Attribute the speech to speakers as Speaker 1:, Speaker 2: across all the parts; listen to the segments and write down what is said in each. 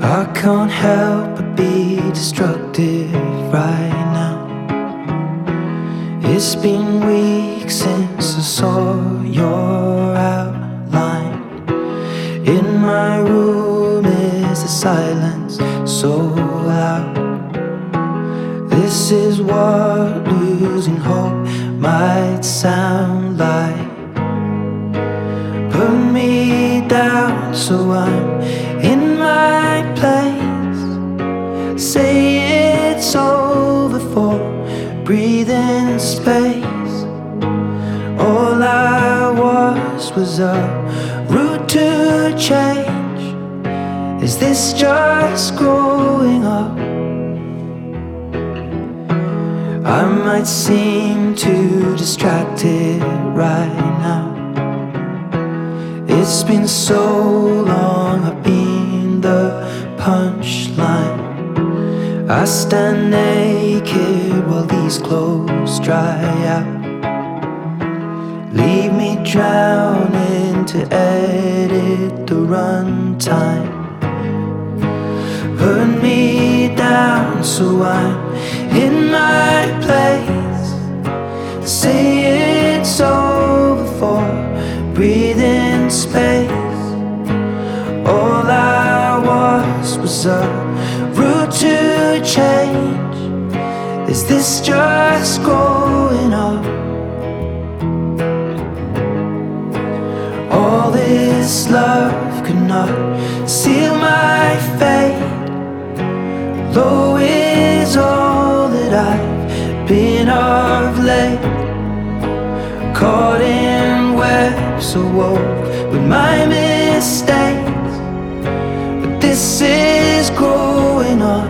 Speaker 1: I can't help but be destructive right now. It's been weeks since I saw your outline. In my room is the silence so loud. This is what losing hope might sound like. Put me down so I'm in my place. Say it's over for breathing space. All I was a route to change. Is this just growing up? I might seem too distracted right now. It's been so long, I've been the punchline. I stand naked while these clothes dry out. Leave me drowning to edit the runtime. Put me down so I'm in my place. Say it's over for breathing space. All I was a route to change. Is this just growing up? All this love could not seal my fate. Low is all that I've been of late. Caught in webs so woke with my mistakes. But this is growing up.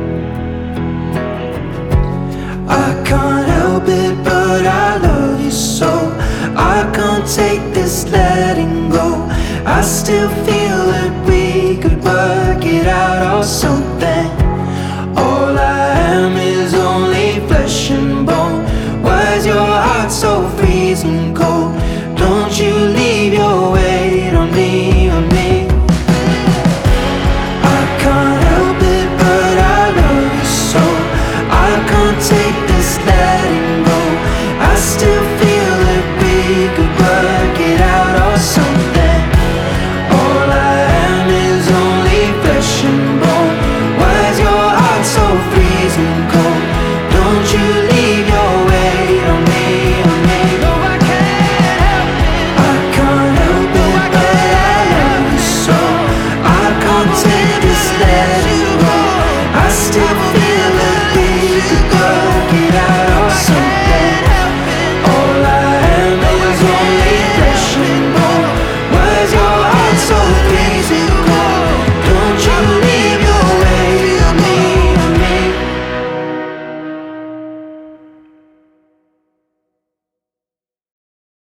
Speaker 1: I can't help it, but I love you so. I can't take this letting go. I still feel that we could work it out or something. All I am is only flesh and bone. Why is your heart so freezing cold?